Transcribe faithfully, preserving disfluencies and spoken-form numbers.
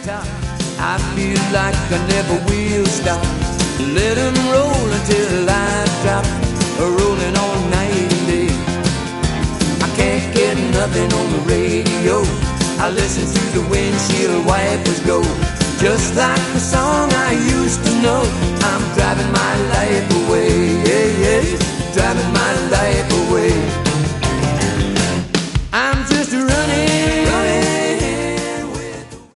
top. I feel like I never will stop. Let 'em roll until I drop, rolling all night and day. I can't get nothing on the radio. I listen to the windshield wipers go, just like the song I used to know. I'm driving my life away, yeah, yeah.